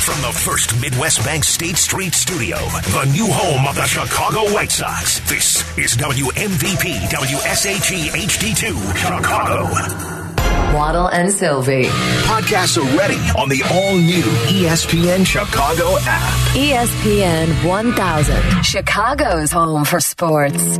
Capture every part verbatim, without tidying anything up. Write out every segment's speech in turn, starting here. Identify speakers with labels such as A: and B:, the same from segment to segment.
A: From the First Midwest Bank State Street Studio, the new home of the Chicago White Sox, this is W M V P W S H E H D two Chicago.
B: Waddle and Sylvie.
A: Podcasts are ready on the all-new E S P N Chicago app.
B: E S P N one thousand, Chicago's home for sports.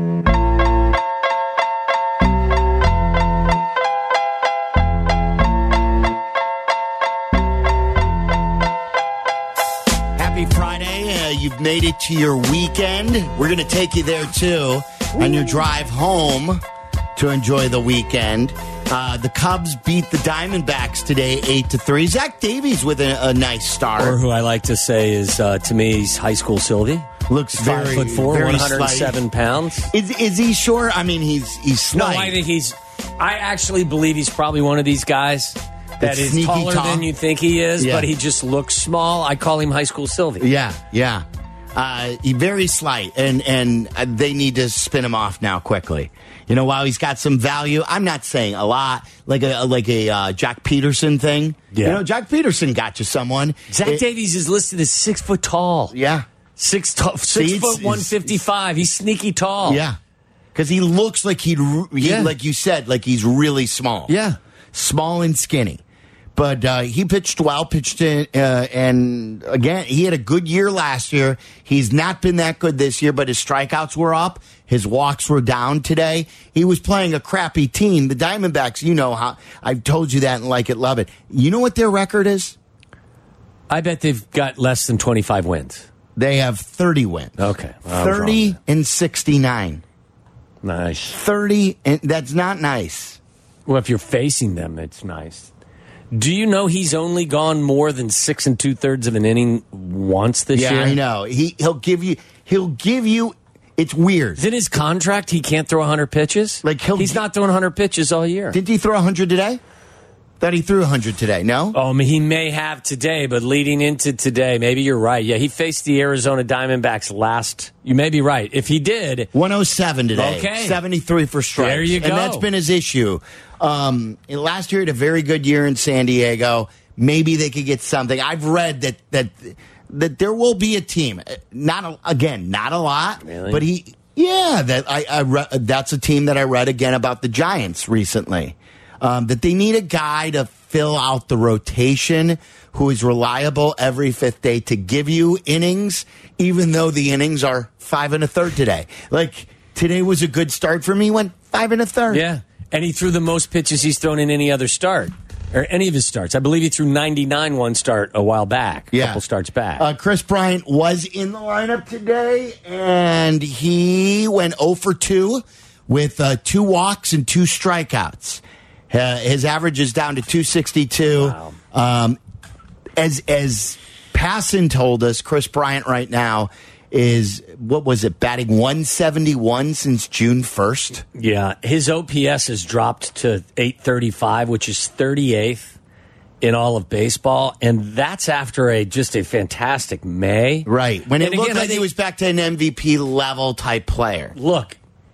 C: Happy Friday. Uh, you've made it to your weekend. We're going to take you there, too, on your drive home to enjoy the weekend. Uh, the Cubs beat the Diamondbacks today, eight to three. Zach Davies with a, a nice start.
D: Or who I like to say is, uh, to me, he's high school Sylvie.
C: Looks
D: Five
C: very,
D: foot four,
C: very
D: one hundred seven
C: slight.
D: pounds.
C: Is is he short? I mean, he's he's
D: No,
C: slight.
D: I think he's. I actually believe he's probably one of these guys that
C: That's
D: is
C: sneaky
D: taller
C: tall.
D: than you think he is,
C: Yeah.
D: but he just looks small. I call him high school Sylvie.
C: Yeah, yeah. Uh, he very slight, and and uh, they need to spin him off now quickly. You know, while he's got some value, I'm not saying a lot, like a like a uh, Jack Peterson thing.
D: Yeah.
C: You know, Jack Peterson got you someone.
D: Zach
C: It-
D: Davies is listed as six foot tall.
C: Yeah,
D: Six, t- six
C: See, it's-
D: foot one fifty five. He's sneaky tall.
C: yeah. Because he looks like he'd, re- he,
D: Yeah.
C: like you said, like he's really small.
D: Yeah.
C: Small and skinny. But uh, he pitched well, pitched in, uh, and again, he had a good year last year. He's not been that good this year, but his strikeouts were up. His walks were down today. He was playing a crappy team. The Diamondbacks, you know how I've told you that and like it, love it. You know what their record is?
D: I bet they've got less than twenty-five wins.
C: They have thirty wins.
D: Okay. Well, I was
C: thirty
D: wrong.
C: and sixty-nine.
D: Nice.
C: thirty, and that's not nice.
D: Well, if you're facing them, it's nice. Do you know he's only gone more than six and two thirds of an inning once this
C: Yeah,
D: year?
C: I know. He he'll give you he'll give you. It's weird.
D: Is in his contract he can't throw one hundred pitches?
C: Like, he'll
D: he's
C: gi-
D: not throwing one hundred pitches all year.
C: Didn't he throw one hundred today? Thought he threw one hundred today. No.
D: Oh, I mean, he may have today, but leading into today, maybe you're right. Yeah, he faced the Arizona Diamondbacks last. You may be right. If he did,
C: one oh seven today.
D: Okay.
C: seventy-three for strikes.
D: There you go.
C: And that's been his issue. Um, last year he had a very good year in San Diego. Maybe they could get something. I've read that that that there will be a team. Not a, again, not a lot,
D: Really?
C: but he. Yeah, that I, I re, that's a team that I read again about the Giants recently. Um, that they need a guy to fill out the rotation who is reliable every fifth day to give you innings, even though the innings are five and a third today. Like, today was a good start for me. He went five and a third.
D: yeah. And he threw the most pitches he's thrown in any other start, or any of his starts. I believe he threw ninety-nine one start a while back, a
C: Yeah.
D: couple starts back.
C: Uh, Chris Bryant was in the lineup today, and he went oh for two with uh, two walks and two strikeouts. Uh, his average is down to two sixty-two.
D: Wow.
C: Um, as as Passan told us, Chris Bryant right now is, what was it, batting one seventy-one since June first?
D: Yeah, his O P S has dropped to eight thirty-five, which is thirty-eighth in all of baseball, and that's after a just a fantastic May.
C: Right. When it
D: And
C: looked
D: again, I
C: like he
D: think-
C: was back to an M V P level type player.
D: Look,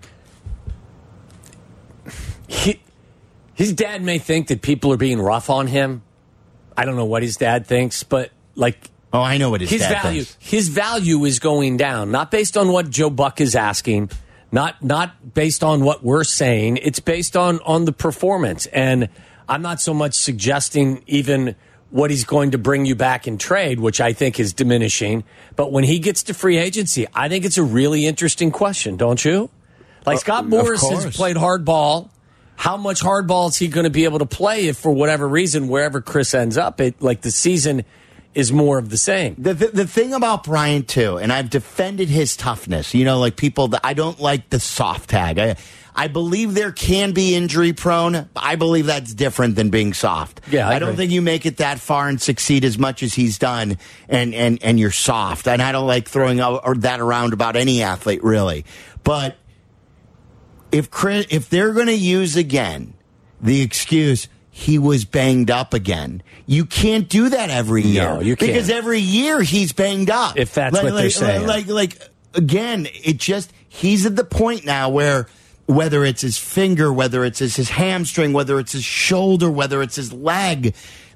D: he, his dad may think that people are being rough on him. I don't know what his dad thinks, but like
C: Oh, I know what his,
D: his
C: dad
D: value,
C: thinks.
D: his value is going down, not based on what Joe Buck is asking, not not based on what we're saying. It's based on on the performance, and I'm not so much suggesting even what he's going to bring you back in trade, which I think is diminishing. But when he gets to free agency, I think it's a really interesting question, don't you? Like Scott
C: of
D: Boras
C: course.
D: has played hardball. How much hardball is he going to be able to play if, for whatever reason, wherever Chris ends up, it like the season is more of the same?
C: The, the the thing about Bryant too, and I've defended his toughness. You know, like people that I don't like the soft tag. I I believe there can be injury prone. I believe that's different than being soft.
D: Yeah, I
C: I don't
D: agree.
C: think you make it that far and succeed as much as he's done, and and and you're soft. And I don't like throwing out, or that around about any athlete really, but. If Chris, if they're going to use again the excuse he was banged up again, you can't do that every year.
D: No, you can't.
C: Because every year he's banged up.
D: If that's
C: like,
D: what they're
C: like,
D: saying.
C: Like, like, again, it just, he's at the point now where whether it's his finger, whether it's his, his hamstring, whether it's his shoulder, whether it's his leg, like,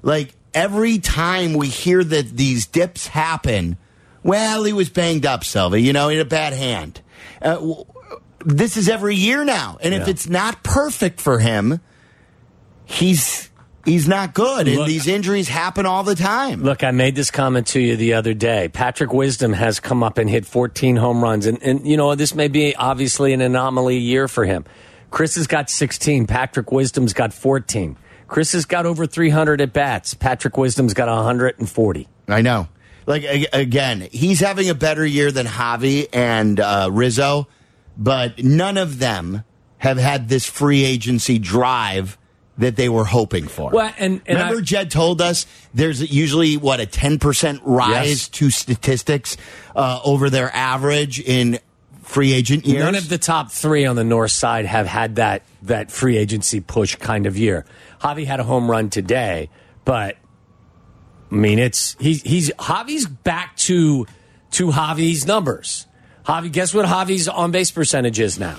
C: every time we hear that these dips happen, well, he was banged up, Silva, you know, in a bad hand. Uh, this is every year now. And yeah. if it's not perfect for him, he's he's not good. Look, and these injuries happen all the time.
D: Look, I made this comment to you the other day. Patrick Wisdom has come up and hit fourteen home runs. And, and you know, this may be obviously an anomaly year for him. Chris has got sixteen. Patrick Wisdom's got fourteen. Chris has got over three hundred at bats. Patrick Wisdom's got one hundred forty.
C: I know. Like, again, he's having a better year than Javi and uh, Rizzo, but none of them have had this free agency drive that they were hoping for.
D: Well, and, and
C: Remember
D: I,
C: Jed told us there's usually, what, a ten percent rise yes. to statistics uh, over their average in free agent years?
D: None of the top three on the north side have had that, that free agency push kind of year. Javi had a home run today, but... I mean, it's he's he's Javi's back to to Javi's numbers. Javi, guess what Javi's on base percentage is now?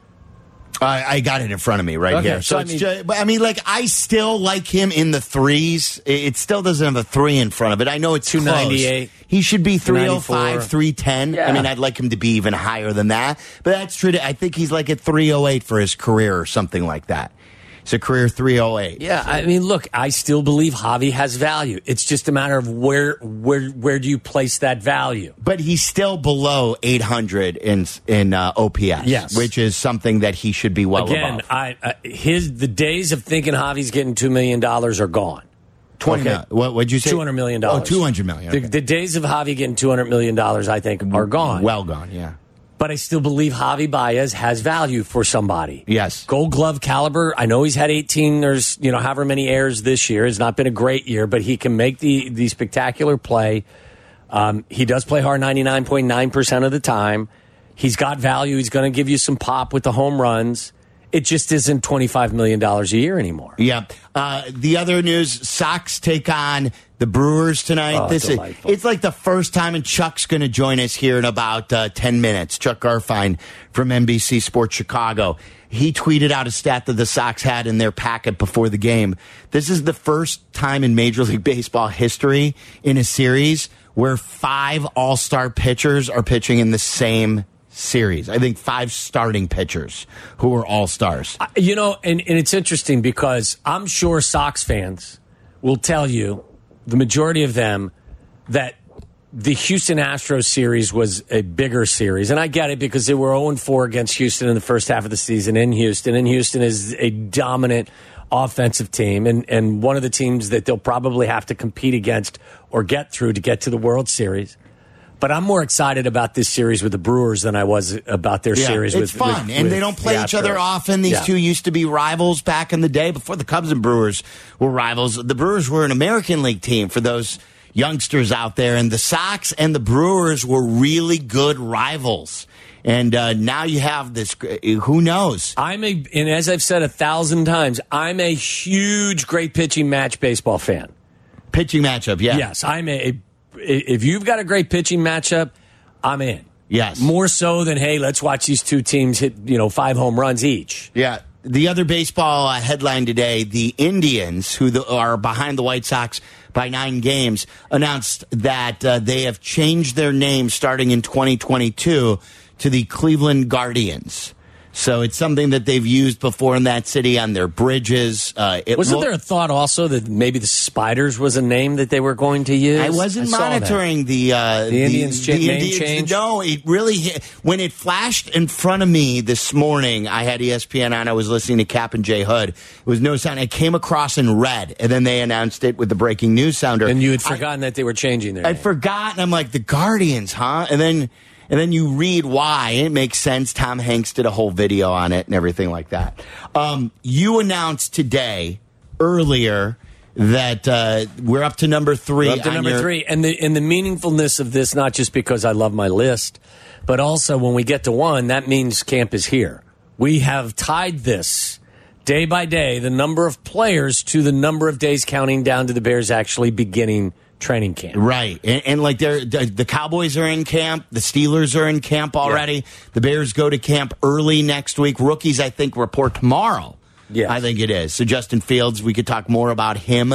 C: I, I got it in front of me right
D: okay,
C: here. So,
D: so
C: it's
D: I mean,
C: just, but I mean, like I still like him in the threes. It still doesn't have a three in front of it. I know it's
D: two ninety-eight.
C: He should be three oh five, three ten.
D: Yeah.
C: I mean, I'd like him to be even higher than that. But that's true. I think he's like at three oh eight for his career or something like that. It's a career three oh eight.
D: Yeah, I mean, look, I still believe Javi has value. It's just a matter of where where where do you place that value?
C: But he's still below eight hundred in in uh, O P S,
D: yes,
C: which is something that he should be well
D: Again,
C: above.
D: I uh, his the days of thinking Javi's getting two million dollars are gone.
C: Twenty.
D: Okay.
C: What would you say?
D: Two hundred million dollars.
C: Oh, two hundred million. Okay.
D: The, the days of Javi getting two hundred million dollars, I think, are gone.
C: Well gone. Yeah.
D: But I still believe Javi Baez has value for somebody.
C: Yes.
D: Gold Glove caliber. I know he's had eighteen or, you know, however many errors this year. It's not been a great year, but he can make the, the spectacular play. Um, he does play hard ninety-nine point nine percent of the time. He's got value. He's going to give you some pop with the home runs. It just isn't twenty-five million dollars a year anymore.
C: Yeah. Uh, the other news, Sox take on the Brewers tonight.
D: Oh,
C: this
D: delightful.
C: is, it's like the first time, and Chuck's going to join us here in about uh, ten minutes. Chuck Garfien from N B C Sports Chicago. He tweeted out a stat that the Sox had in their packet before the game. This is the first time in Major League Baseball history in a series where five all-star pitchers are pitching in the same series. I think five starting pitchers who are all-stars.
D: You know, and, and it's interesting because I'm sure Sox fans will tell you, the majority of them, that the Houston Astros series was a bigger series. And I get it because they were oh and four against Houston in the first half of the season in Houston. And Houston is a dominant offensive team and, and one of the teams that they'll probably have to compete against or get through to get to the World Series. But I'm more excited about this series with the Brewers than I was about their
C: yeah,
D: series
C: it's
D: with
C: fun.
D: with,
C: and
D: with
C: they don't play
D: the
C: each other
D: Astros.
C: often. These
D: yeah.
C: two used to be rivals back in the day before the Cubs and Brewers were rivals. The Brewers were an American League team for those youngsters out there, and the Sox and the Brewers were really good rivals. And uh, now you have this. Who knows?
D: I'm a, and as I've said a thousand times, I'm a huge, great pitching match baseball fan.
C: Pitching matchup, yeah.
D: Yes, I'm a. a if you've got a great pitching matchup, I'm in.
C: Yes.
D: More so than, hey, let's watch these two teams hit, you know, five home runs each.
C: Yeah. The other baseball uh, headline today, the Indians, who the, are behind the White Sox by nine games, announced that uh, they have changed their name starting in twenty twenty-two to the Cleveland Guardians. So it's something that they've used before in that city on their bridges. Uh, it
D: Wasn't
C: lo-
D: there a thought also that maybe the Spiders was a name that they were going to use?
C: I wasn't
D: I
C: monitoring the uh,
D: the Indians,
C: the,
D: cha-
C: the
D: name
C: Indians.
D: change.
C: No, it really hit. When it flashed in front of me this morning, I had E S P N on. I was listening to Cap and Jay Hood. It was no sound. It came across in red, and then they announced it with the breaking news sounder.
D: And you had forgotten I, that they were changing their name.
C: I'd forgotten. I'm like, the Guardians, huh? And then. And then you read why. It makes sense. Tom Hanks did a whole video on it and everything like that. Um, you announced today, earlier, that uh, we're up to number three.
D: We're up to number your- three. And the, and the meaningfulness of this, not just because I love my list, but also when we get to one, that means camp is here. We have tied this day by day, the number of players to the number of days counting down to the Bears actually beginning training camp.
C: Right. And, and like they're, the Cowboys are in camp. The Steelers are in camp already. Yeah. The Bears go to camp early next week. Rookies, I think, report tomorrow.
D: Yeah,
C: I think it is. So Justin Fields, we could talk more about him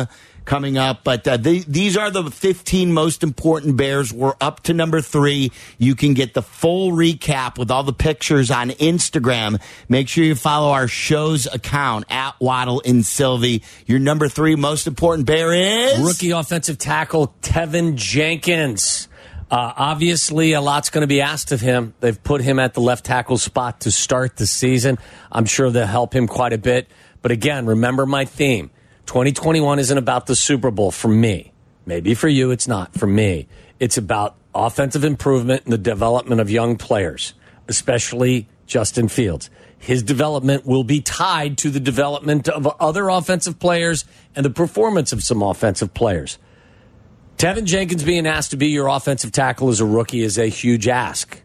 C: coming up. But uh, they, these are the fifteen most important Bears. We're up to number three. You can get the full recap with all the pictures on Instagram. Make sure you follow our show's account at Waddle and Sylvie. Your number three most important Bear is
D: rookie offensive tackle Tevin Jenkins. Uh, obviously, a lot's going to be asked of him. They've put him at the left tackle spot to start the season. I'm sure they'll help him quite a bit. But again, remember my theme. twenty twenty-one isn't about the Super Bowl for me. Maybe for you it's not. For me, it's about offensive improvement and the development of young players, especially Justin Fields. His development will be tied to the development of other offensive players and the performance of some offensive players. Tevin Jenkins being asked to be your offensive tackle as a rookie is a huge ask.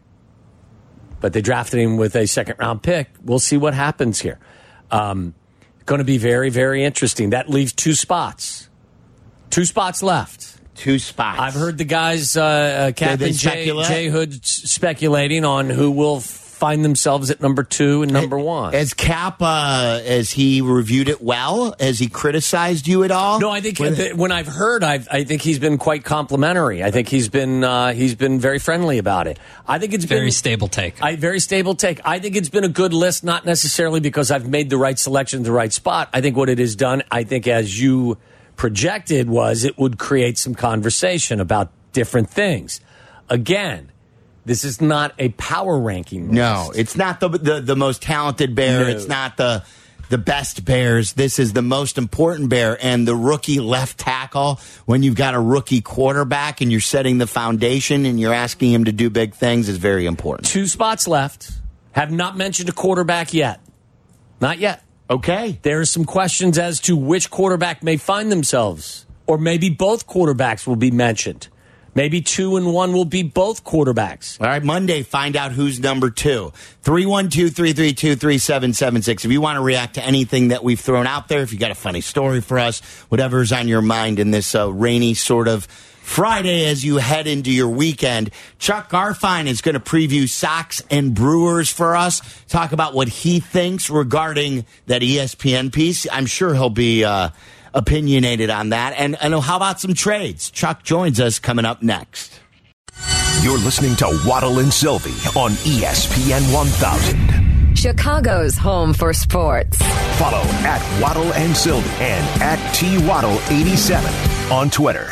D: But they drafted him with a second-round pick. We'll see what happens here. Um, going to be very, very interesting. That leaves two spots. Two spots left.
C: Two spots.
D: I've heard the guys, uh, uh, Captain Jay, Jay Hood, speculating on who will find themselves at number two and number one.
C: As Cap, uh, has he reviewed it well? Has he criticized you at all?
D: No, I think when, th- when I've heard, I've, I think he's been quite complimentary. I think he's been uh, he's been very friendly about it. I think it's
E: very
D: been
E: stable take.
D: I very stable take. I think it's been a good list, not necessarily because I've made the right selection in the right spot. I think what it has done, I think as you projected, was it would create some conversation about different things. Again, this is not a power ranking list.
C: No, it's not the the, the most talented Bear.
D: No.
C: It's not the the best Bears. This is the most important Bear. And the rookie left tackle, when you've got a rookie quarterback and you're setting the foundation and you're asking him to do big things, is very important.
D: Two spots left. Have not mentioned a quarterback yet. Not yet.
C: Okay.
D: There are some questions as to which quarterback may find themselves, or maybe both quarterbacks will be mentioned. Maybe two and one will be both quarterbacks.
C: All right, Monday, find out who's number two. three one two, three three two, three seven seven six. If you want to react to anything that we've thrown out there, if you got a funny story for us, whatever's on your mind in this uh, rainy sort of Friday as you head into your weekend, Chuck Garfien is going to preview Sox and Brewers for us, talk about what he thinks regarding that E S P N piece. I'm sure he'll be uh, opinionated on that. And, and how about some trades? Chuck joins us coming up next.
A: You're listening to Waddle and Sylvie on E S P N one thousand.
B: Chicago's home for sports.
A: Follow at Waddle and Sylvie and at T Waddle eighty-seven on Twitter.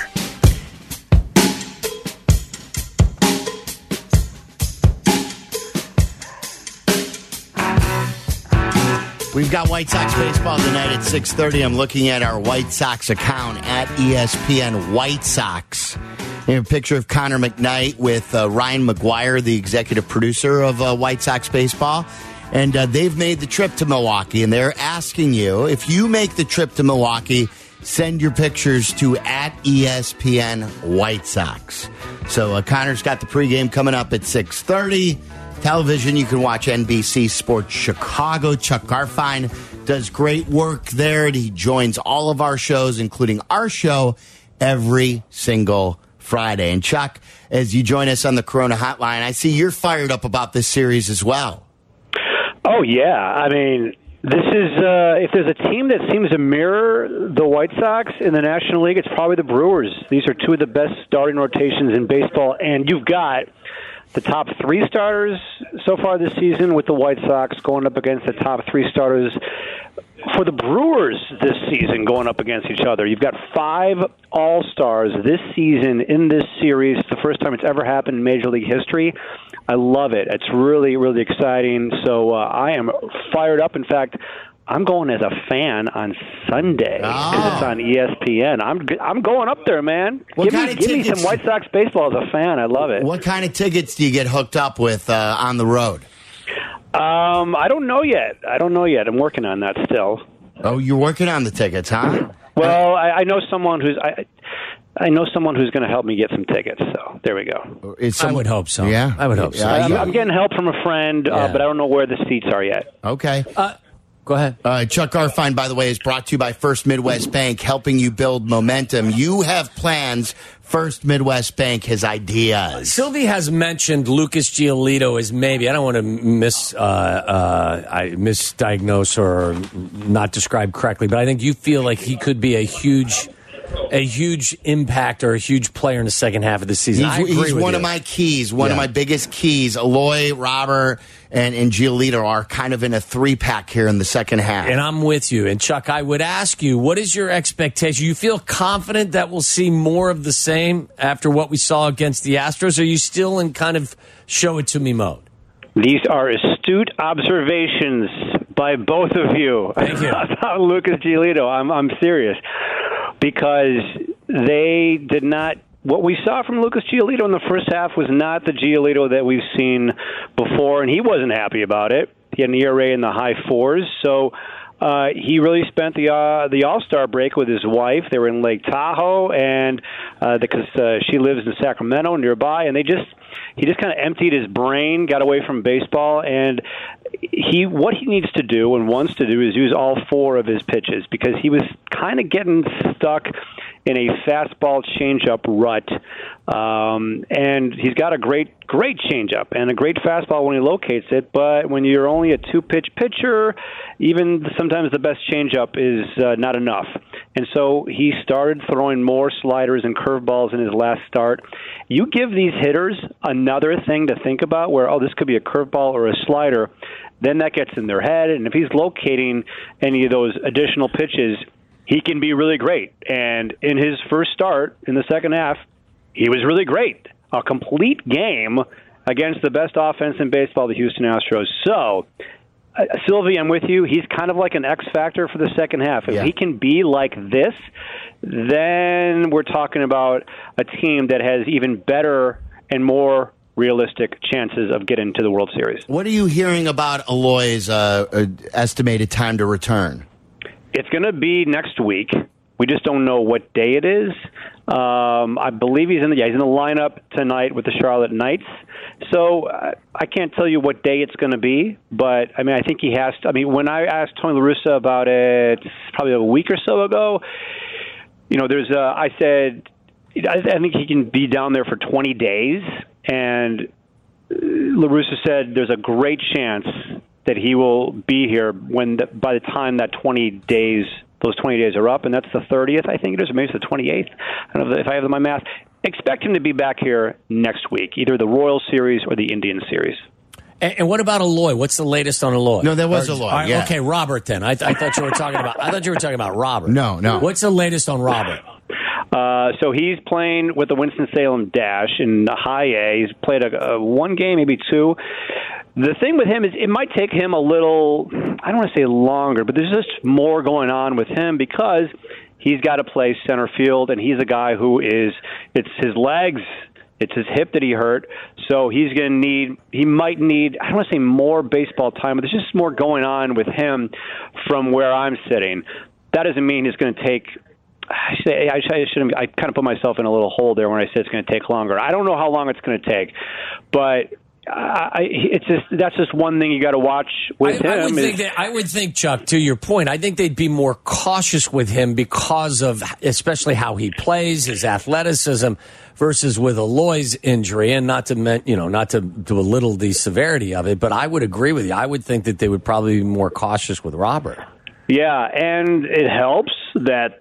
C: We've got White Sox baseball tonight at six thirty. I'm looking at our White Sox account at E S P N White Sox. We have a picture of Connor McKnight with uh, Ryan McGuire, the executive producer of uh, White Sox baseball. And uh, they've made the trip to Milwaukee, and they're asking you, if you make the trip to Milwaukee, send your pictures to at E S P N White Sox. So uh, Connor's got the pregame coming up at six thirty. Television, you can watch N B C Sports Chicago. Chuck Garfien does great work there, and he joins all of our shows, including our show, every single Friday. And Chuck, as you join us on the Corona Hotline, I see you're fired up about this series as well.
F: Oh, yeah. I mean, this is, uh, if there's a team that seems to mirror the White Sox in the National League, it's probably the Brewers. These are two of the best starting rotations in baseball, and you've got the top three starters so far this season with the White Sox going up against the top three starters for the Brewers this season going up against each other. You've got five All-Stars this season in this series. It's the first time it's ever happened in Major League history. I love it. It's really, really exciting. So uh, I am fired up. In fact, I'm going as a fan on Sunday because
C: oh.
F: it's on E S P N. I'm I'm going up there, man.
C: What
F: give
C: kind
F: me
C: of
F: give me
C: tickets?
F: some White Sox baseball as a fan. I love it.
C: What kind of tickets do you get hooked up with uh, on the road?
F: Um, I don't know yet. I don't know yet. I'm working on that still.
C: Oh, you're working on the tickets, huh?
F: Well, I, I know someone who's I, I know someone who's going to help me get some tickets. So there we go.
C: Is some-
D: I would hope so.
C: Yeah,
D: I would hope so.
C: Yeah,
F: I'm,
C: you-
F: I'm getting help from a friend, uh,
D: Yeah.
F: but I don't know where the seats are yet.
C: Okay.
D: Uh, go ahead.
C: Uh, Chuck Garfien, by the way, is brought to you by First Midwest Bank, helping you build momentum. You have plans. First Midwest Bank has ideas.
D: Sylvie has mentioned Lucas Giolito as maybe, I don't want to mis, uh, uh, I misdiagnose or not describe correctly, but I think you feel like he could be a huge a huge impact or a huge player in the second half of the season.
C: He's,
D: I agree
C: he's
D: with
C: one
D: you.
C: of my keys, one
D: Yeah.
C: of my biggest keys. Aloy, Robert, and, and Giolito are kind of in a three-pack here in the second half.
D: And I'm with you. And, Chuck, I would ask you, what is your expectation? You feel confident that we'll see more of the same after what we saw against the Astros? Or are you still in kind of show-it-to-me mode?
F: These are astute observations by both of you
D: Thank you.
F: about Lucas Giolito. I'm, I'm serious. Because they did not – what we saw from Lucas Giolito in the first half was not the Giolito that we've seen before, and he wasn't happy about it. He had an E R A in the high fours, so uh, he really spent the uh, the All-Star break with his wife. They were in Lake Tahoe, and uh, because uh, she lives in Sacramento nearby, and they just he just kind of emptied his brain, got away from baseball, and he what he needs to do and wants to do is use all four of his pitches because he was kind of getting stuck in a fastball changeup rut. Um, and he's got a great, great changeup and a great fastball when he locates it. But when you're only a two-pitch pitcher, even sometimes the best changeup is uh, not enough. And so he started throwing more sliders and curveballs in his last start. You give these hitters another thing to think about where, oh, this could be a curveball or a slider, then that gets in their head. And if he's locating any of those additional pitches, he can be really great. And in his first start in the second half, he was really great. A complete game against the best offense in baseball, the Houston Astros. So, uh, Sylvie, I'm with you. He's kind of like an X factor for the second half. If
C: Yeah.
F: he can be like this, then we're talking about a team that has even better and more realistic chances of getting to the World Series.
C: What are you hearing about Aloy's uh, uh, estimated time to return?
F: It's going to be next week. We just don't know what day it is. Um, I believe he's in the yeah, he's in the lineup tonight with the Charlotte Knights. So uh, I can't tell you what day it's going to be, but I mean I think he has to. I mean when I asked Tony La Russa about it probably a week or so ago, you know, there's a, I said I, I think he can be down there for twenty days, and La Russa said there's a great chance that he will be here when the, by the time that twenty days. Those twenty days are up, and that's the thirtieth, I think it is, or maybe it's the twenty-eighth. I don't know if I have my math. Expect him to be back here next week, either the Royal Series or the Indian Series.
D: And, and what about Aloy? What's the latest on Aloy?
C: No, there was
D: Or-
C: Aloy,
D: all right,
C: yeah.
D: Okay, Robert. Then I, I thought you were talking about. I thought you were talking about Robert.
C: No, no.
D: What's the latest on Robert?
F: Uh, so he's playing with the Winston-Salem Dash in the high A. He's played a, a one game, maybe two. The thing with him is it might take him a little, I don't want to say longer, but there's just more going on with him because he's got to play center field, and he's a guy who is, it's his legs, it's his hip that he hurt, so he's going to need, he might need, I don't want to say more baseball time, but there's just more going on with him from where I'm sitting. That doesn't mean he's going to take, I say I shouldn't. I kind of put myself in a little hole there when I said it's going to take longer. I don't know how long it's going to take, but I, it's just that's just one thing you got to watch with
D: I,
F: him.
D: I would
F: is,
D: think that, I would think, Chuck, to your point, I think they'd be more cautious with him because of especially how he plays, his athleticism, versus with Aloy's injury, and not to men- you know not to, to belittle the severity of it. But I would agree with you. I would think that they would probably be more cautious with Robert.
F: Yeah, and it helps that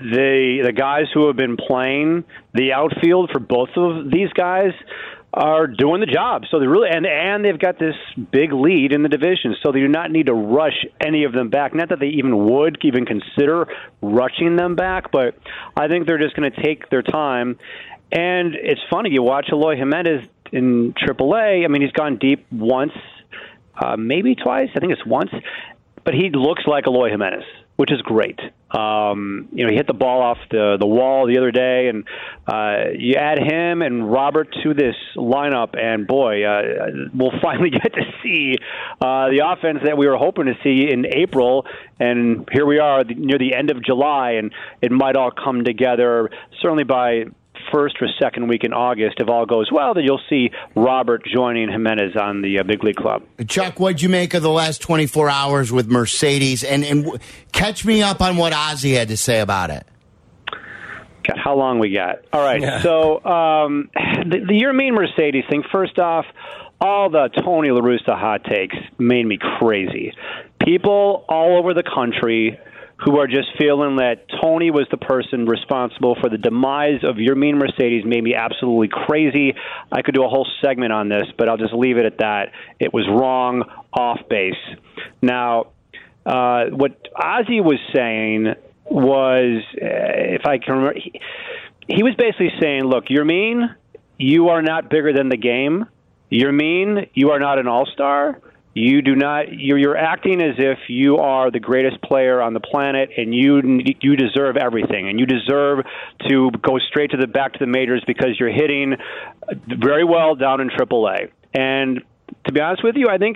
F: the the guys who have been playing the outfield for both of these guys are doing the job. So they really and and they've got this big lead in the division, so they do not need to rush any of them back. Not that they even would even consider rushing them back, but I think they're just going to take their time. And it's funny, you watch Eloy Jimenez in triple A. I mean, he's gone deep once, uh, maybe twice. I think it's once. But he looks like Eloy Jimenez, which is great. Um, you know, he hit the ball off the, the wall the other day, and uh, you add him and Robert to this lineup, and boy, uh, we'll finally get to see uh, the offense that we were hoping to see in April, and here we are near the end of July, and it might all come together, certainly by first or second week in August. If all goes well, then you'll see Robert joining Jimenez on the uh, big league club.
C: Chuck, what'd you make of the last twenty-four hours with Mercedes? And, and w- catch me up on what Ozzie had to say about it.
F: God, how long we got? All right,
D: Yeah.
F: so um, the, the your main Mercedes thing, first off, all the Tony La Russa hot takes made me crazy. People all over the country who are just feeling that Tony was the person responsible for the demise of Yermin Mercedes made me absolutely crazy. I could do a whole segment on this, but I'll just leave it at that. It was wrong, off base. Now, uh, what Ozzie was saying was, uh, if I can remember, he, he was basically saying, look, Yermin, you are not bigger than the game. Yermin, you are not an all-star. You do not. You're, you're acting as if you are the greatest player on the planet, and you you deserve everything, and you deserve to go straight to the back to the majors because you're hitting very well down in triple A. And to be honest with you, I think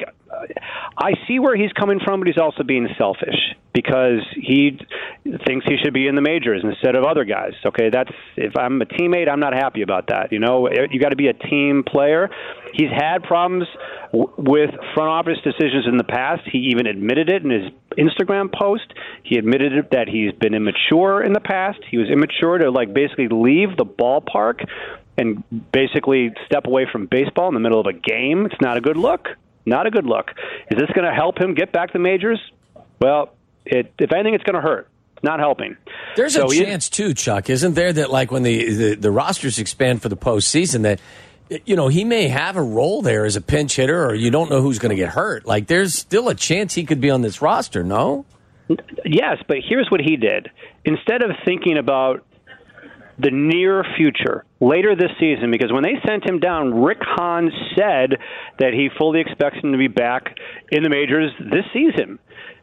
F: I see where he's coming from, but he's also being selfish because he thinks he should be in the majors instead of other guys. Okay, that's if I'm a teammate, I'm not happy about that. You know, you got to be a team player. He's had problems w- with front office decisions in the past. He even admitted it in his Instagram post. He admitted that he's been immature in the past. He was immature to like basically leave the ballpark and basically step away from baseball in the middle of a game. It's not a good look. Not a good look. Is this going to help him get back to the majors? Well, it, if anything, it's going to hurt. Not helping.
D: There's
F: so
D: a
F: he,
D: chance, too, Chuck, isn't there, that like when the, the, the rosters expand for the postseason, that you know, he may have a role there as a pinch hitter, or you don't know who's going to get hurt. Like, there's still a chance he could be on this roster, no?
F: Yes, but here's what he did. Instead of thinking about the near future, later this season, because when they sent him down, Rick Hahn said that he fully expects him to be back in the majors this season.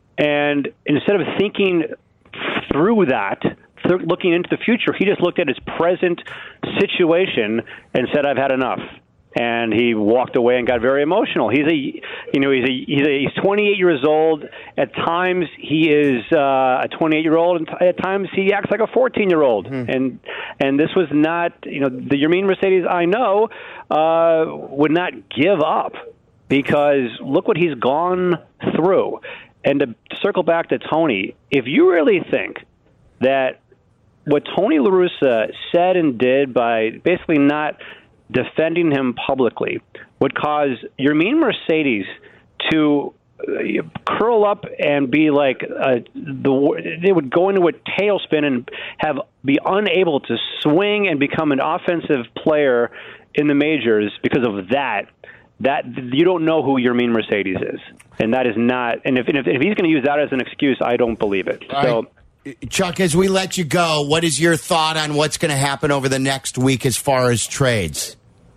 F: And instead of thinking through that, looking into the future, he just looked at his present situation and said, I've had enough. And he walked away and got very emotional. He's a, you know, he's a, he's, a, he's twenty-eight years old. At times he is uh, a twenty-eight year old, and at times he acts like a fourteen year old. Hmm. And and this was not, you know, the Yermin Mercedes I know uh, would not give up, because look what he's gone through. And to circle back to Tony, if you really think that what Tony La Russa said and did by basically not defending him publicly would cause Yermin Mercedes to curl up and be like uh, the they would go into a tailspin and have be unable to swing and become an offensive player in the majors because of that. That you don't know who Yermin Mercedes is, and that is not. And if if, if he's going to use that as an excuse, I don't believe it.
C: All
F: so.
C: Right. Chuck, as we let you go, what is your thought on what's going to happen over the next week as far as trades?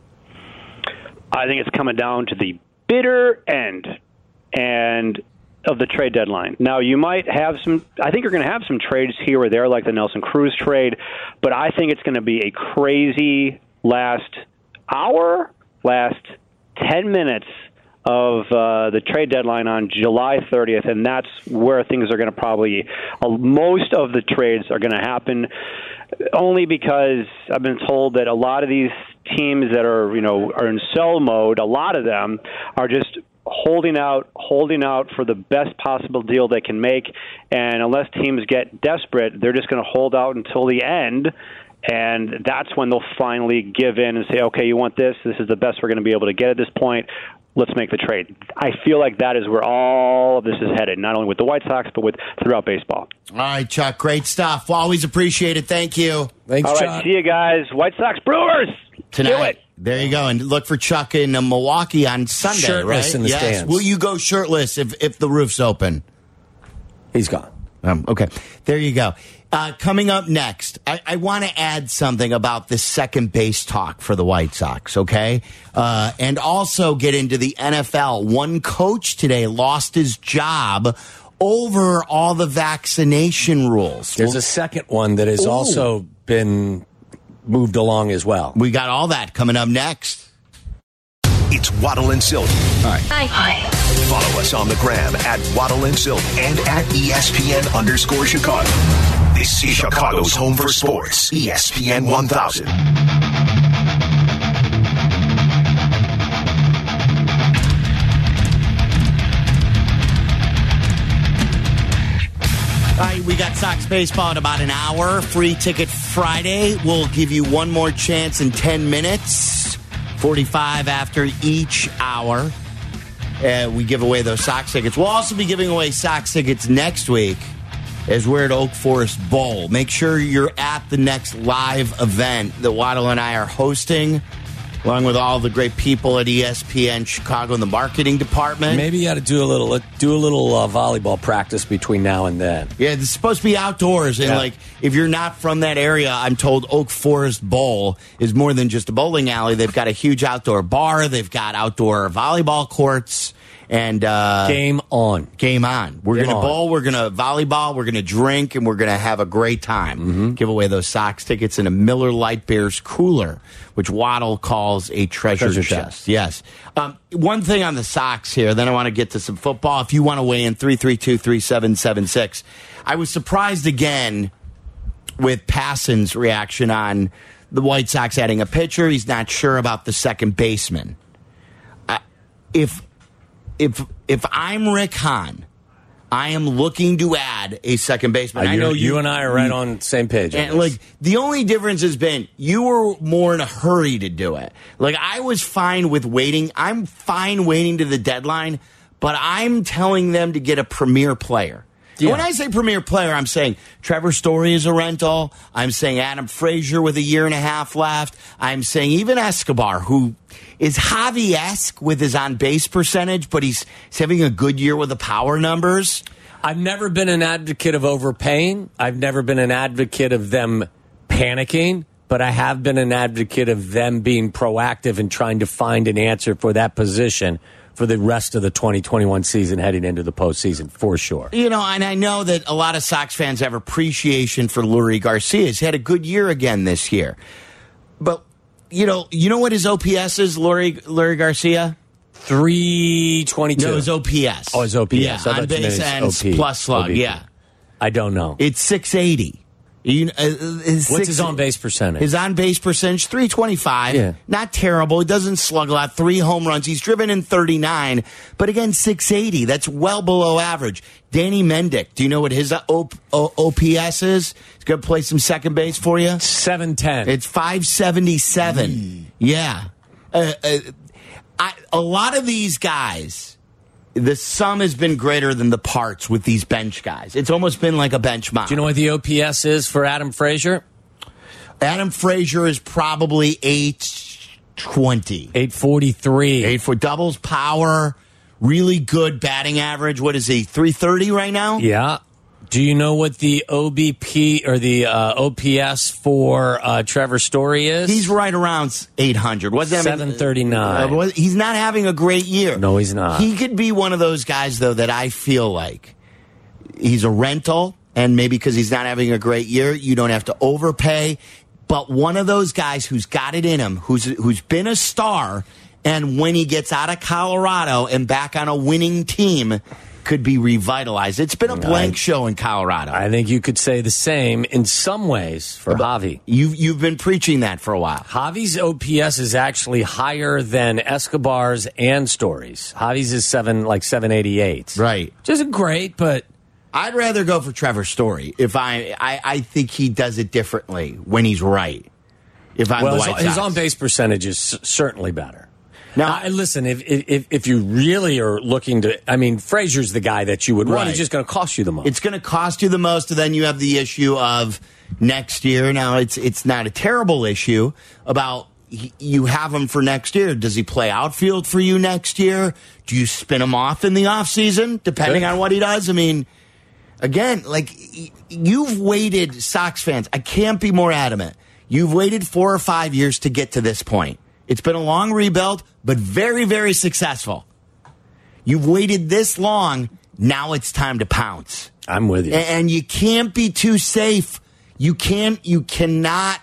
F: I think it's coming down to the bitter end and of the trade deadline. Now, you might have some, I think you're going to have some trades here or there, like the Nelson Cruz trade, but I think it's going to be a crazy last hour, last ten minutes of uh, the trade deadline on July thirtieth, and that's where things are going to probably, uh, most of the trades are going to happen, only because I've been told that a lot of these teams that are, you know, are in sell mode, a lot of them are just holding out, holding out for the best possible deal they can make, and unless teams get desperate, they're just going to hold out until the end. And that's when they'll finally give in and say, okay, you want this? This is the best we're going to be able to get at this point. Let's make the trade. I feel like that is where all of this is headed, not only with the White Sox, but with throughout baseball.
C: All right, Chuck, great stuff. Always appreciate it. Thank you.
D: Thanks,
F: all right,
D: Chuck.
F: see you guys. White Sox Brewers.
C: Tonight.
F: Do it.
C: There you go. And look for Chuck in uh, Milwaukee on Sunday,
D: Shirtless
C: right?
D: in the
C: yes.
D: stands.
C: Will you go shirtless if, if the roof's open?
D: He's gone.
C: Um, okay. There you go. Uh, coming up next, I, I want to add something about this second base talk for the White Sox, okay? Uh, and also get into the N F L. One coach today lost his job over all the vaccination rules.
D: There's a second one that has
C: Ooh.
D: also been moved along as well.
C: We got all that coming up next.
A: It's Waddle and Silk.
C: All right.
B: Hi. Hi.
A: Follow us on the gram at Waddle and Silk and at E S P N underscore Chicago. This is Chicago's home for sports. E S P N one thousand.
C: All right, we got Sox baseball in about an hour. Free ticket Friday. We'll give you one more chance in ten minutes. forty-five after each hour. Uh, we give away those Sox tickets. We'll also be giving away Sox tickets next week. as we're at Oak Forest Bowl. Make sure you're at the next live event that Waddle and I are hosting, along with all the great people at E S P N Chicago in the marketing department.
D: Maybe you got to do a little do a little uh, volleyball practice between now and then.
C: Yeah, it's supposed to be outdoors, and
D: yeah.
C: like if you're not from that area, I'm told Oak Forest Bowl is more than just a bowling alley. They've got a huge outdoor bar. They've got outdoor volleyball courts. And uh,
D: game on.
C: Game on. We're going to
D: on.
C: bowl, we're going to volleyball, we're going to drink, and we're going to have a great time.
D: Mm-hmm.
C: Give away those Sox tickets in a Miller Lite Beers cooler, which Waddle calls a treasure,
D: Treasure
C: chest.
D: chest.
C: Yes. Um, one thing on the Sox here, then I want to get to some football. If you want to weigh in, three three two, three seven seven six. I was surprised again with Passon's reaction on the White Sox adding a pitcher. He's not sure about the second baseman. Uh, if... If if I'm Rick Hahn, I am looking to add a second baseman.
D: Uh,
C: I know
D: you,
C: you,
D: you and I are right on the same page.
C: And like the only difference has been you were more in a hurry to do it. Like I was fine with waiting. I'm fine waiting to the deadline, but I'm telling them to get a premier player.
D: Yeah.
C: When I say premier player, I'm saying Trevor Story is a rental. I'm saying Adam Frazier with a year and a half left. I'm saying even Escobar, who is Javi-esque with his on-base percentage, but he's, he's having a good year with the power numbers.
D: I've never been an advocate of overpaying. I've never been an advocate of them panicking, but I have been an advocate of them being proactive and trying to find an answer for that position for the rest of the twenty twenty-one season heading into the postseason, for sure.
C: You know, and I know that a lot of Sox fans have appreciation for Lurie Garcia. He's had a good year again this year. But, you know, you know what his O P S is, Lurie, Lurie Garcia?
D: three twenty-two.
C: No, his O P S.
D: Oh, his O P S.
C: Yeah,
D: I
C: on
D: thought you meant
C: base
D: his
C: ends
D: O P.
C: plus slug,
D: O B P.
C: yeah.
D: I don't know.
C: It's six eighty. You, uh, his
D: What's
C: six,
D: his on-base percentage?
C: His on-base percentage, three twenty-five.
D: Yeah.
C: Not terrible. He doesn't slug a lot. Three home runs. He's driven in thirty-nine. But again, six eighty. That's well below average. Danny Mendick, do you know what his O- O- O P S is? He's going to play some second base for you?
D: seven ten.
C: It's five seventy-seven. Mm. Yeah. Uh, uh, I, a lot of these guys... The sum has been greater than the parts with these bench guys. It's almost been like a bench mob.
D: Do you know what the O P S is for Adam Frazier?
C: Adam Frazier is probably eight twenty.
D: eight forty-three.
C: Eight for doubles, power, really good batting average. What is he, three thirty right now?
D: Yeah. Do you know what the O B P or the uh, O P S for uh, Trevor Story is?
C: He's right around eight hundred. What's that?
D: seven thirty-nine.
C: Uh, he's not having a great year.
D: No, he's not.
C: He could be one of those guys, though, that I feel like he's a rental, and maybe because he's not having a great year, you don't have to overpay. But one of those guys who's got it in him, who's who's been a star, and when he gets out of Colorado and back on a winning team, could be revitalized. It's been a blank I, show in Colorado.
D: I think you could say the same in some ways for but Javi.
C: You've, you've been preaching that for a while.
D: Javi's O P S is actually higher than Escobar's and Story's. Javi's is seven, like seven eighty-eight.
C: Right.
D: Which isn't great, but...
C: I'd rather go for Trevor Story. If I, I, I think he does it differently when he's right. If I'm
D: well,
C: the White
D: his,
C: Sox.
D: his on-base percentage is certainly better.
C: Now,
D: uh, listen, if, if if you really are looking to, I mean, Frazier's the guy that you would
C: right.
D: want. He's just going to cost you the most.
C: It's going to cost you the most, and then you have the issue of next year. Now, it's it's not a terrible issue about he, you have him for next year. Does he play outfield for you next year? Do you spin him off in the offseason, depending
D: Good.
C: on what he does? I mean, again, like you've waited, Sox fans. I can't be more adamant. You've waited four or five years to get to this point. It's been a long rebuild, but very, very successful. You've waited this long. Now it's time to pounce.
D: I'm with you.
C: And you can't be too safe. You can't. You cannot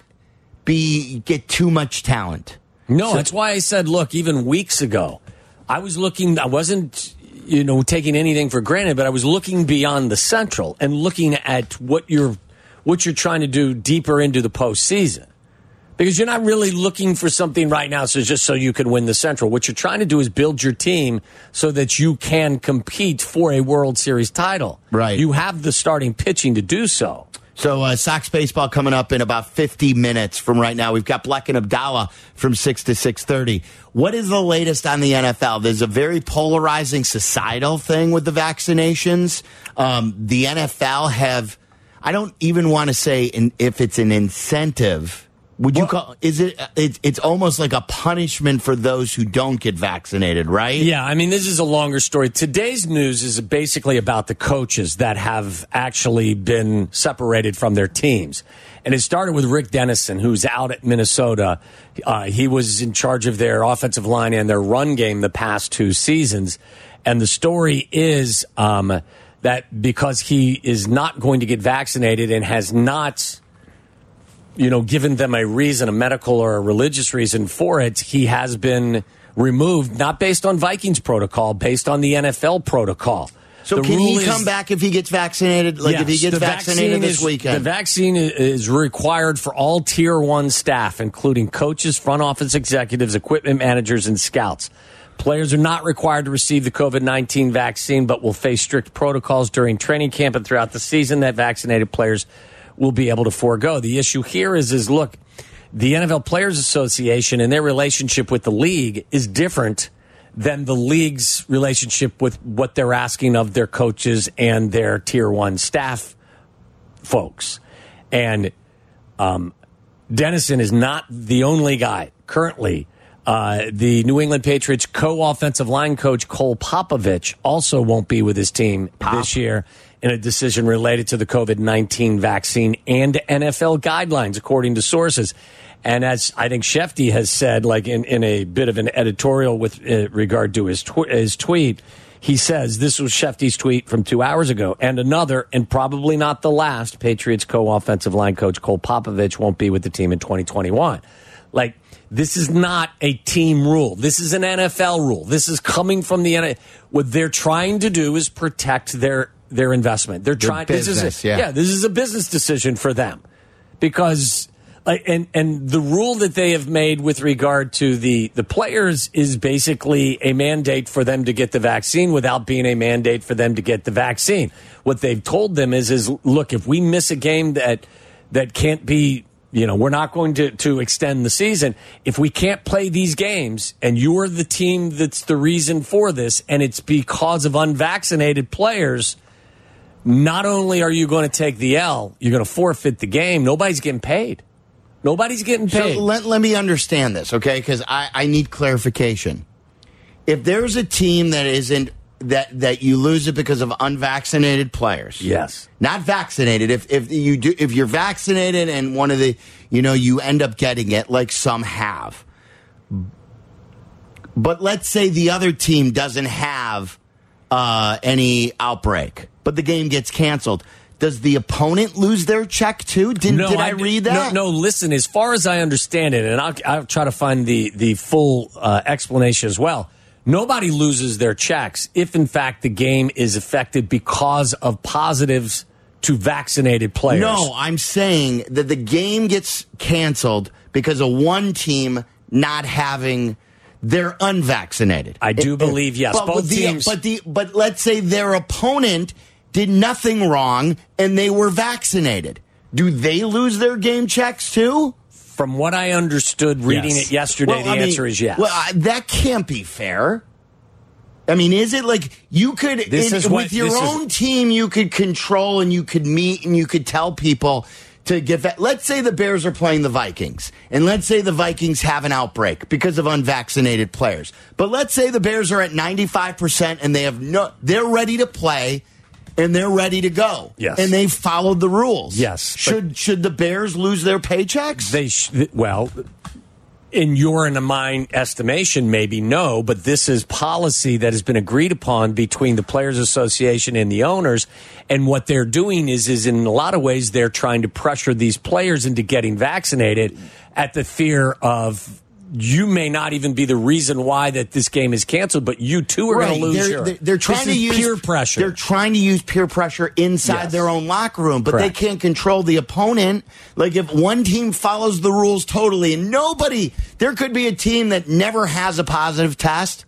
C: be get too much talent.
D: No,
C: so,
D: that's why I said, look, even weeks ago, I was looking. I wasn't, you know, taking anything for granted, but I was looking beyond the Central and looking at what you're what you're trying to do deeper into the postseason. Because you're not really looking for something right now, so just so you can win the Central. What you're trying to do is build your team so that you can compete for a World Series title.
C: Right.
D: You have the starting pitching to do so.
C: So uh, Sox baseball coming up in about fifty minutes from right now. We've got Bleck and Abdallah from six to six thirty. What is the latest on the N F L? There's a very polarizing societal thing with the vaccinations. Um, the N F L have, I don't even want to say in, if it's an incentive. Would you well, call is it? It's it's almost like a punishment for those who don't get vaccinated, right?
D: Yeah, I mean, this is a longer story. Today's news is basically about the coaches that have actually been separated from their teams, and it started with Rick Dennison, who's out at Minnesota. Uh, he was in charge of their offensive line and their run game the past two seasons, and the story is um, that because he is not going to get vaccinated and has not, you know, given them a reason, a medical or a religious reason for it, he has been removed, not based on Vikings protocol, based on the N F L protocol.
C: So
D: the
C: can he
D: is,
C: come back if he gets vaccinated? Like
D: yes,
C: if he gets vaccinated this
D: is,
C: weekend?
D: The vaccine is required for all Tier one staff, including coaches, front office executives, equipment managers, and scouts. Players are not required to receive the COVID nineteen vaccine, but will face strict protocols during training camp and throughout the season that vaccinated players will be able to forego. The issue here is, is look, the N F L Players Association and their relationship with the league is different than the league's relationship with what they're asking of their coaches and their tier one staff folks. And um, Dennison is not the only guy currently. Uh, the New England Patriots co-offensive line coach Cole Popovich also won't be with his team Pop. this year in a decision related to the COVID nineteen vaccine and N F L guidelines, according to sources. And as I think Shefty has said, like in, in a bit of an editorial with uh, regard to his, tw- his tweet, he says, this was Shefty's tweet from two hours ago, and another, and probably not the last, Patriots co-offensive line coach Cole Popovich won't be with the team in twenty twenty-one. Like, this is not a team rule. This is an N F L rule. This is coming from the N F L. What they're trying to do is protect their their investment. They're trying.
C: Business,
D: this is a,
C: yeah.
D: yeah. This is a business decision for them because, like, and and the rule that they have made with regard to the the players is basically a mandate for them to get the vaccine without being a mandate for them to get the vaccine. What they've told them is is look, if we miss a game that that can't be, you know, we're not going to, to extend the season. If we can't play these games and you're the team that's the reason for this, and it's because of unvaccinated players, not only are you going to take the L, you're going to forfeit the game. Nobody's getting paid. Nobody's getting paid.
C: So let, let me understand this, okay? Because I, I need clarification. If there's a team that isn't, that that you lose it because of unvaccinated players.
D: Yes.
C: Not vaccinated. If if you do if you're vaccinated and one of the, you know, you end up getting it like some have. But let's say the other team doesn't have uh, any outbreak, but the game gets canceled. Does the opponent lose their check too? Did,
D: no,
C: did I,
D: I
C: read that?
D: No, no, listen, as far as I understand it, and I'll, I'll try to find the, the full uh, explanation as well. Nobody loses their checks if, in fact, the game is affected because of positives to vaccinated players.
C: No, I'm saying that the game gets canceled because of one team not having their unvaccinated.
D: I do it, believe, yes.
C: But
D: Both
C: the,
D: teams.
C: But, the, but let's say their opponent did nothing wrong and they were vaccinated. Do they lose their game checks too?
D: From what I understood reading yes.
C: it
D: yesterday,
C: well,
D: the
C: I mean,
D: answer is yes.
C: Well, uh, that can't be fair. I mean, is it like you could,
D: this
C: in,
D: is what,
C: with your own
D: is,
C: team, you could control and you could meet and you could tell people to get that. Let's say the Bears are playing the Vikings, and let's say the Vikings have an outbreak because of unvaccinated players. But let's say the Bears are at ninety-five percent and they have no, they're ready to play. And they're ready to go.
D: Yes.
C: And they followed the rules.
D: Yes.
C: Should should the Bears lose their paychecks?
D: They sh- well, in your and mine estimation, maybe no, but this is policy that has been agreed upon between the Players Association and the owners. And what they're doing is, is in a lot of ways, they're trying to pressure these players into getting vaccinated at the fear of, you may not even be the reason why that this game is canceled, but you too are
C: right.
D: going to lose
C: they're,
D: your.
C: They're, they're trying
D: this
C: to
D: is
C: use
D: peer pressure.
C: They're trying to use peer pressure inside
D: Yes.
C: their own locker room, but
D: Correct.
C: they can't control the opponent. Like if one team follows the rules totally, and nobody, there could be a team that never has a positive test,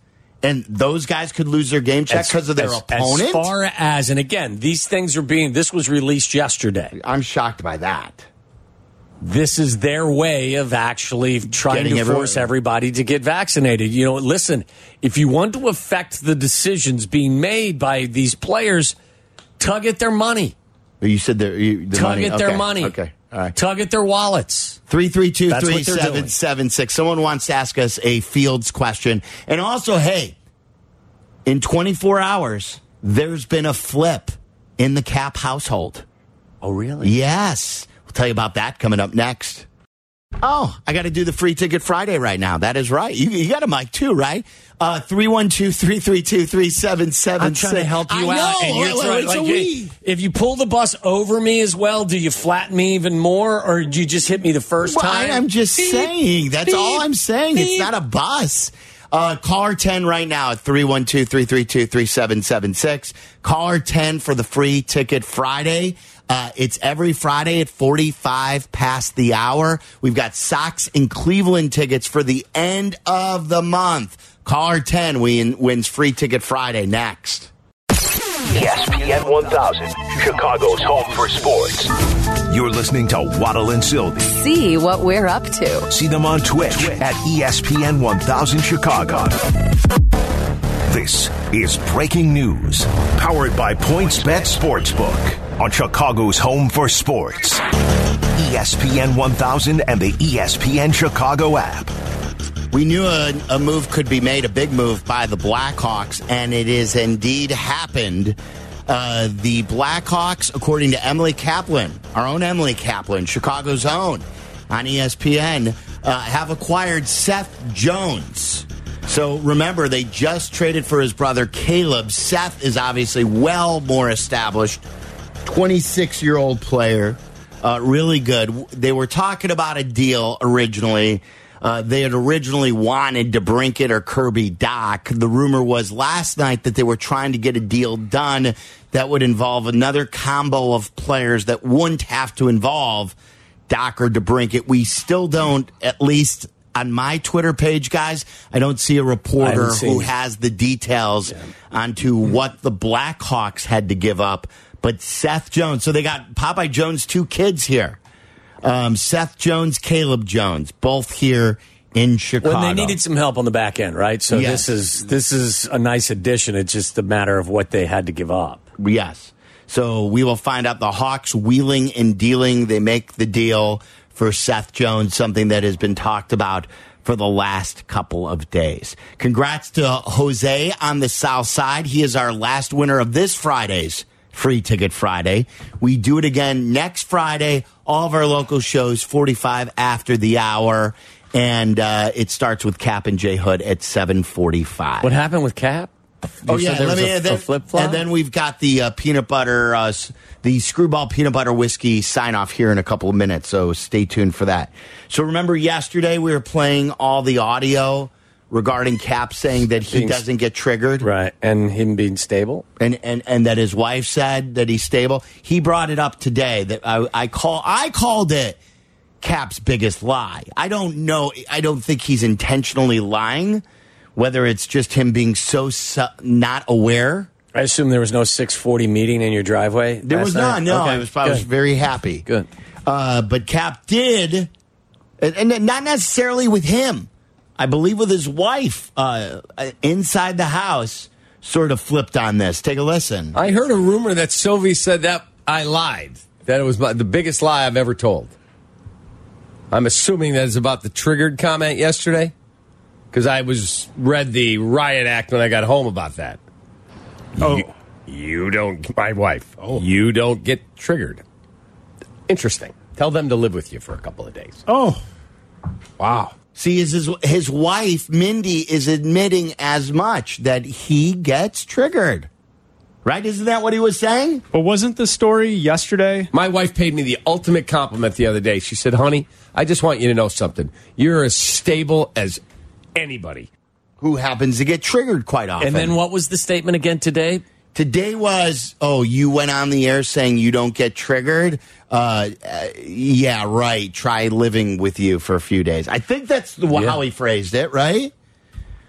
C: And those guys could lose their game check because of their
D: as,
C: opponent?
D: As far as, and again, these things are being, this was released yesterday.
C: I'm shocked by that.
D: This is their way of actually trying
C: Getting
D: to force everybody to get vaccinated. You know, listen, if you want to affect the decisions being made by these players, tug at their money.
C: You said the, you, the
D: tug
C: money.
D: at
C: okay.
D: their money.
C: Okay. All right.
D: Tug at their wallets.
C: three three two, three seven seven six. Someone wants to ask us a Fields question. And also, hey, in twenty-four hours, there's been a flip in the Cap household.
D: Oh, really?
C: Yes. We'll tell you about that coming up next. Oh, I got to do the Free Ticket Friday right now. That is right. You, you got a mic too, right? Uh, three one two, three three two, three seven seven six.
D: I'm trying to help you
C: I
D: out.
C: know.
D: And you're
C: Well,
D: trying,
C: it's a
D: like,
C: we.
D: if you pull the bus over me as well, do you flatten me even more, or do you just hit me the first
C: Well,
D: time?
C: I, I'm just
D: Beep,
C: saying. That's
D: beep,
C: all I'm saying.
D: beep.
C: It's not a bus. Uh, caller ten right now at three one two, three three two, three seven seven six. Caller ten for the Free Ticket Friday. Uh, it's every Friday at forty-five past the hour. We've got Sox and Cleveland tickets for the end of the month. Caller ten win, wins Free Ticket Friday next.
A: E S P N one thousand, Chicago's home for sports. You're listening to Waddle and Sylvie.
B: See what we're up to.
A: See them on Twitch at E S P N one thousand Chicago. This is breaking news, powered by PointsBet Sportsbook on Chicago's home for sports. E S P N one thousand and the E S P N Chicago app.
C: We knew a, a move could be made, a big move by the Blackhawks, and it is indeed happened. Uh, the Blackhawks, according to Emily Kaplan, our own Emily Kaplan, Chicago's own, on E S P N, uh, have acquired Seth Jones. So remember, they just traded for his brother Caleb. Seth is obviously well more established, twenty-six-year-old player, uh, really good. They were talking about a deal originally. Uh, they had originally wanted DeBrincat or Kirby Dach. The rumor was last night that they were trying to get a deal done that would involve another combo of players that wouldn't have to involve Dach or DeBrincat. We still don't, at least on my Twitter page, guys, I don't see a reporter who has the details yeah. onto what the Blackhawks had to give up. But Seth Jones, so they got Popeye Jones' two kids here. Um, Seth Jones, Caleb Jones, both here in Chicago.
D: When they needed some help on the back end, right? So
C: yes.
D: this is this is a nice addition. It's just a matter of what they had to give up.
C: Yes. So we will find out the Hawks wheeling and dealing. They make the deal for Seth Jones, something that has been talked about for the last couple of days. Congrats to Jose on the South Side. He is our last winner of this Friday's Free Ticket Friday. We do it again next Friday. All of our local shows, forty-five after the hour. And uh, it starts with Cap and J Hood at seven forty-five.
D: What happened with Cap? You
C: oh, yeah.
D: there
C: Let
D: was
C: me,
D: a,
C: then,
D: a flip-flop?
C: And then we've got the uh, peanut butter, uh, the Screwball Peanut Butter Whiskey sign-off here in a couple of minutes. So stay tuned for that. So remember yesterday we were playing all the audio regarding Cap saying that he
D: Being,
C: doesn't get triggered.
D: Right, and him being stable.
C: And, and and that his wife said that he's stable. He brought it up today that I, I call I called it Cap's biggest lie. I don't know. I don't think he's intentionally lying, whether it's just him being so su- not aware.
D: I assume there was no six forty meeting in your driveway.
C: There was
D: night?
C: not. No,
D: okay.
C: I was I was
D: Good.
C: very happy.
D: Good.
C: Uh, but Cap did, and, and not necessarily with him. I believe with his wife uh, inside the house, sort of flipped on this. Take a listen.
E: I heard a rumor that Sylvie said that I lied, that it was my, the biggest lie I've ever told. I'm assuming that is about the triggered comment yesterday, because I was read the riot act when I got home about that. Oh, you, you don't, my wife. Oh, you don't get triggered. Interesting. Tell them to live with you for a couple of days.
G: Oh,
E: wow.
C: See, his, his his wife, Mindy, is admitting as much that he gets triggered. Right? Isn't that what he was saying?
G: but wasn't the story yesterday?
E: My wife paid me the ultimate compliment the other day. She said, honey, I just want you to know something. You're as stable as anybody.
C: Who happens to get triggered quite often.
D: And then what was the statement again today?
C: Today was, oh, you went on the air saying you don't get triggered? Uh, uh, yeah, right. Try living with you for a few days. I think that's the,
D: Yeah.
C: how he phrased it, right?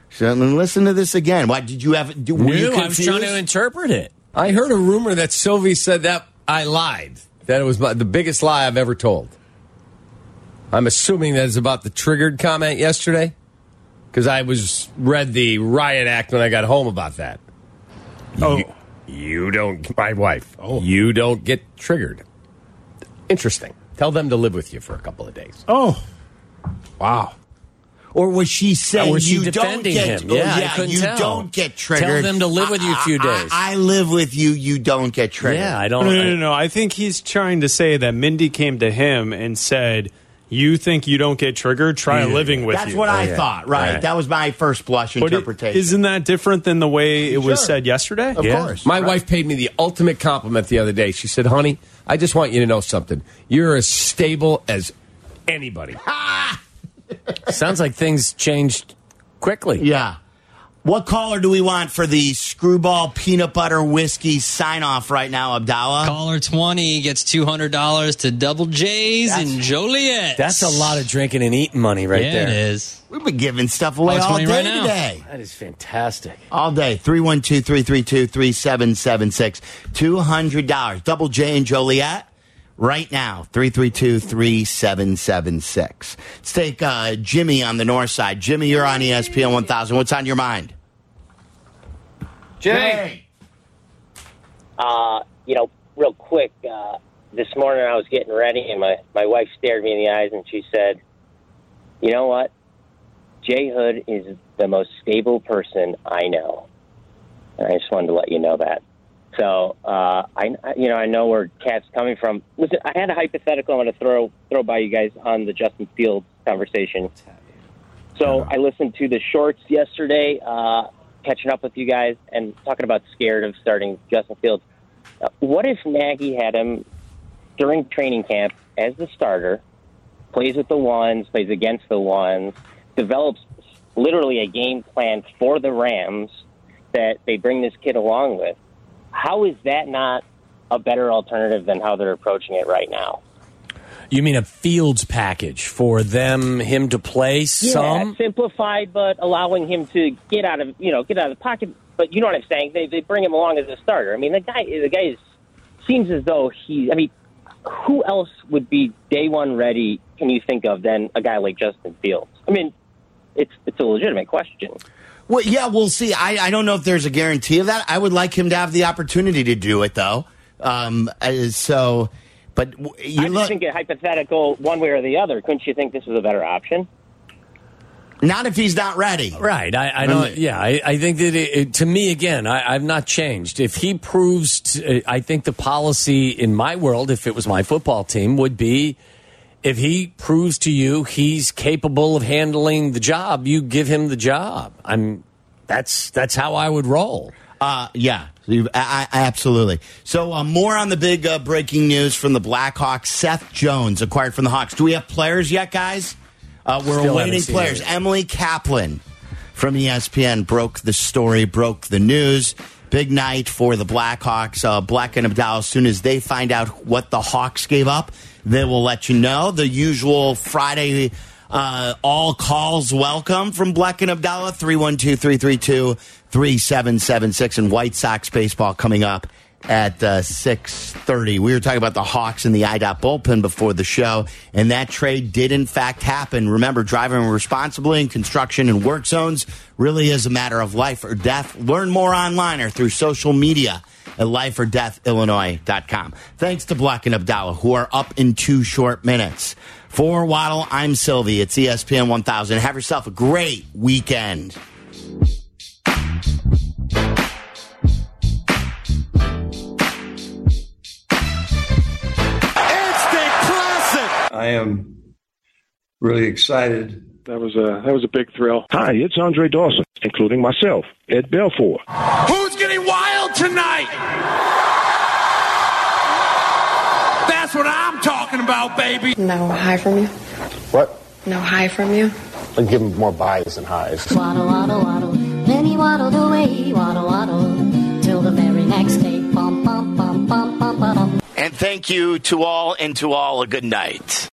C: So listen to this again. Why did you have? Do, were you
D: New, I was trying
C: confused?
D: to interpret it.
E: I heard a rumor that Sylvie said that I lied. That it was my, the biggest lie I've ever told. I'm assuming that is about the triggered comment yesterday, because I was read the riot act when I got home about that.
G: Oh.
E: You, you don't, my wife.
G: Oh.
E: You don't get triggered. Interesting. Tell them to live with you for a couple of days.
G: Oh. Wow.
C: Or was she saying
D: Or was she
C: you don't
D: defending
C: get?
D: him?
C: oh,
D: Yeah, I
C: yeah
D: couldn't
C: you
D: tell.
C: don't get triggered.
D: Tell them to live with you a few
C: I- I-
D: days.
C: I, live with you. You don't get triggered.
D: Yeah, I don't.
G: No, no, no, no. I think he's trying to say that Mindy came to him and said, "You think you don't get triggered? Try
D: Yeah.
G: living with
C: That's
G: you."
C: what I
D: yeah.
C: thought. Right.
D: Right.
C: That was my first blush
G: But it-
C: interpretation.
G: isn't that different than the way it was
C: Sure.
G: said yesterday?
C: of
D: Yeah.
C: course.
E: My
C: Right.
E: wife paid me the ultimate compliment the other day. She said, honey, I just want you to know something. You're as stable as anybody.
D: Sounds like things changed quickly.
C: Yeah. What caller do we want for the Screwball Peanut Butter Whiskey sign off right now, Abdallah?
H: Caller twenty gets two hundred dollars to Double J's
C: That's-
H: in Joliet.
D: That's a lot of drinking and eating money right
H: yeah,
D: there.
H: it is.
C: We've been giving stuff away
H: Oh, it's
C: all
H: funny
C: day
H: right now.
C: today.
D: That is fantastic.
C: All day. three one two, three three two, three seven seven six. two hundred dollars. Double J in Joliet. Right now, three three two, three seven seven six. Let's take uh, Jimmy on the north side. Jimmy, you're on E S P N one thousand. What's on your mind? Jimmy.
I: Uh, you know, real quick, uh, this morning I was getting ready, and my, my wife stared me in the eyes, and she said, you know what? Jay Hood is the most stable person I know. And I just wanted to let you know that. So, uh, I, you know, I know where Cat's coming from. Listen, I had a hypothetical I'm going to throw throw by you guys on the Justin Fields conversation. So I listened to the shorts yesterday, uh, catching up with you guys and talking about scared of starting Justin Fields. Uh, what if Nagy had him during training camp as the starter, plays with the ones, plays against the ones, develops literally a game plan for the Rams that they bring this kid along with? How is that not a better alternative than how they're approaching it right now?
D: You mean a Fields package for them, him to play some?
I: Yeah, simplified, but allowing him to get out of you know get out of the pocket. But you know what I'm saying? They they bring him along as a starter. I mean, the guy the guy is, seems as though he. I mean, who else would be day one ready? Can you think of than a guy like Justin Fields? I mean, it's it's a legitimate question.
C: Well, yeah, we'll see. I, I don't know if there's a guarantee of that. I would like him to have the opportunity to do it, though. Um, uh, so, but w- you
I: I just
C: look,
I: think it hypothetical one way or the other. Couldn't you think this was a better option?
C: not if he's not ready.
D: Right. I, I don't. Yeah. I, I think that it, it, to me, again, I, I've not changed. If he proves, to, I think the policy in my world, if it was my football team, would be if he proves to you he's capable of handling the job, you give him the job. I'm. That's that's how I would roll.
C: Uh, yeah, I, I, absolutely. So uh, more on the big uh, breaking news from the Blackhawks. Seth Jones acquired from the Hawks. Do we have players yet, guys? Uh, we're
D: Still
C: awaiting
D: haven't seen
C: players.
D: it.
C: Emily Kaplan from E S P N broke the story, broke the news. Big night for the Blackhawks. Uh, Black and Abdallah, as soon as they find out what the Hawks gave up, they will let you know. The usual Friday uh, all calls welcome from Black and Abdallah, three one two, three three two, three seven seven six, and White Sox baseball coming up at uh, six thirty. We were talking about the Hawks and the I D O T bullpen before the show, and that trade did in fact happen. Remember, driving responsibly in construction and work zones really is a matter of life or death. Learn more online or through social media at life or death illinois dot com. Thanks to Black and Abdallah, who are up in two short minutes. For Waddle, I'm Sylvie. It's E S P N one thousand. Have yourself a great weekend.
J: I am really excited.
K: That was a that was a big thrill. Hi, it's Andre Dawson, including myself, Ed Belfour.
L: Who's getting wild tonight? That's what I'm talking about, baby.
M: No hi from you?
N: What?
M: No hi from you?
N: I'll give him more buys than highs.
O: Waddle, waddle, waddle. Then he waddled away, waddle, waddle. Till the very next day. Bum, bum, bum, bum, bum, bum.
C: And thank you to all, and to all a good night.